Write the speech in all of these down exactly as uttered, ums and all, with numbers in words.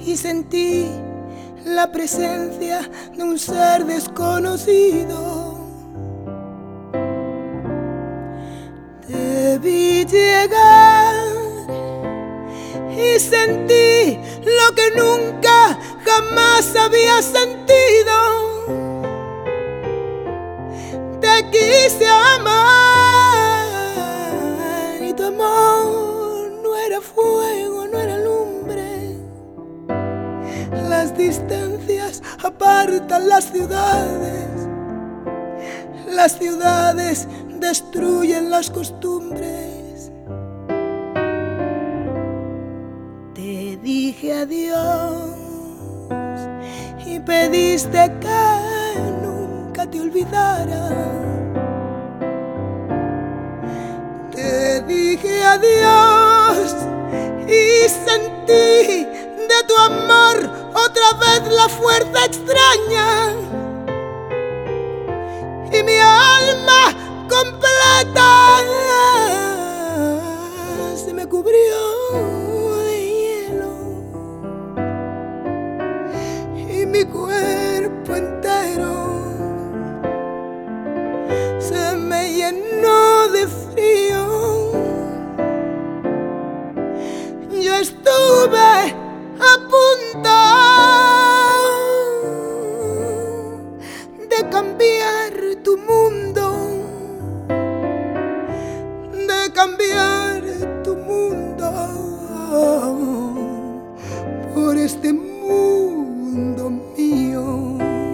y sentí la presencia de un ser desconocido. Te vi llegar y sentí lo que nunca jamás había sentido. Te quise amar y tu amor no era fuego, no era lumbre. Las distancias apartan las ciudades, las ciudades destruyen las costumbres. Te dije adiós y pediste que nunca te olvidara. Te dije adiós y sentí de tu amor otra vez la fuerza extraña, y mi alma completa se me cubrió de hielo, y mi cuerpo entero se me llenó de frío. Yo estuve a punto de cambiar tu mundo, de cambiar tu mundo por este mundo mío.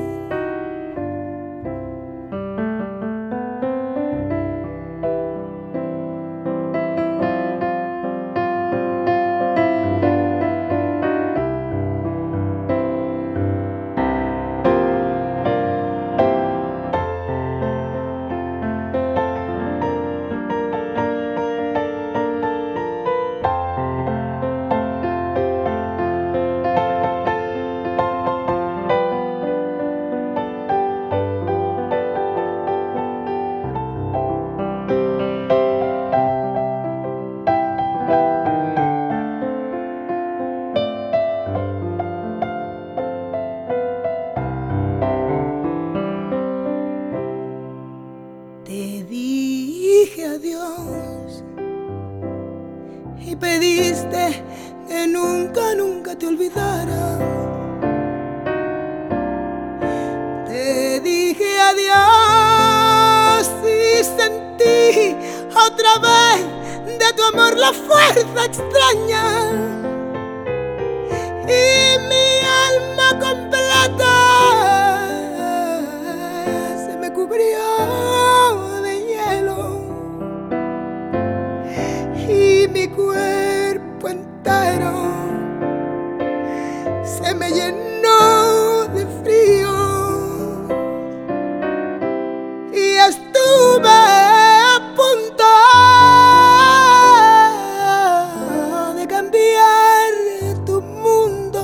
Te dije adiós y pediste que nunca, nunca te olvidara. Te dije adiós y sentí otra vez de tu amor la fuerza extraña, y mi alma completa se me cubrió de hielo, y mi cuerpo entero se me llenó de frío. Y estuve a punto de cambiar tu mundo,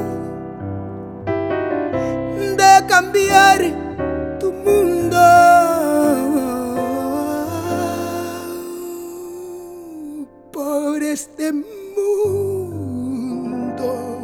de cambiar tu mundo por este mundo.